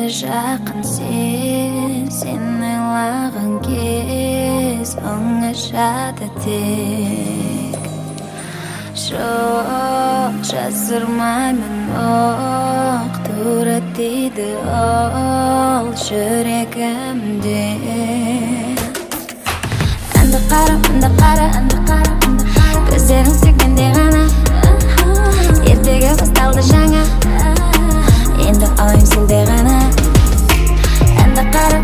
жақын сен ойлаған кез оңашады тек. Жоқ, жасырмаймын оқ, тура тиді ол жүрегімде. Анда қара, көздерің секменде ғана, ертегі басталды жаңа, енді ойым сенде ғана. Анда қара,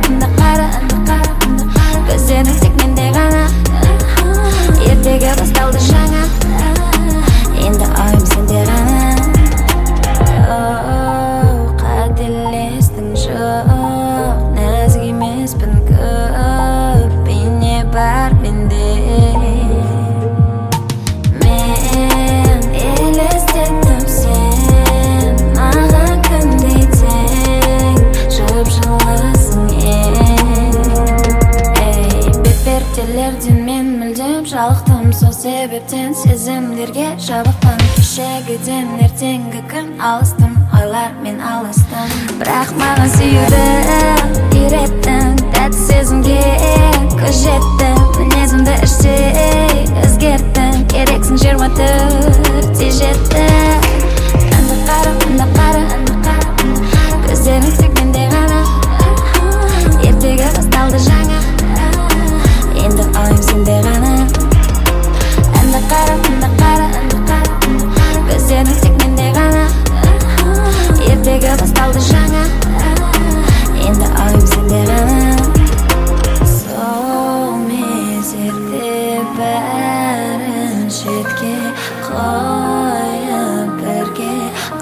көздерің секменде ғана, ертегі басталды жаңа, енді ойым сенде ғана. Қателестің жоқ, нәзік емеспін көп, бейне бар менде. Мен елестеттім сен, маған күндей тең, жып-жылысың бет-перделерден мен мүлдем жалықтым, сол себептен сезімдерге жабықтым. Кешегіден ертеңгі күн алыстым, ойлар мен алыстым. Бірақ маған сүюді үйреттің, тәтті сезімге көз жеттің, мінезімді іштей өзгерттің, керексің 24-те жетті. Анда қара, көздерің секменде ғана, ертегі басталды жаңа, енді ойым сенде ғана. Анда қара, көздерің секменде ғана, ертегі басталды жаңа, енді ойым сенде ғана. Сол мезетте бәрін шетке қойып бірге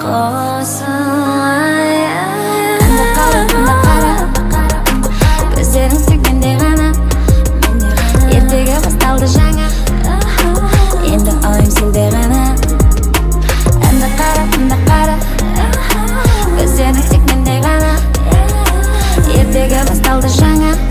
қосылайық. Анда қара, көздерің секменде ғана, ертегі басталды жаңа, енді ойым сенде ғана. Анда қара, көздерің секменде ғана, ертегі басталды жаңа.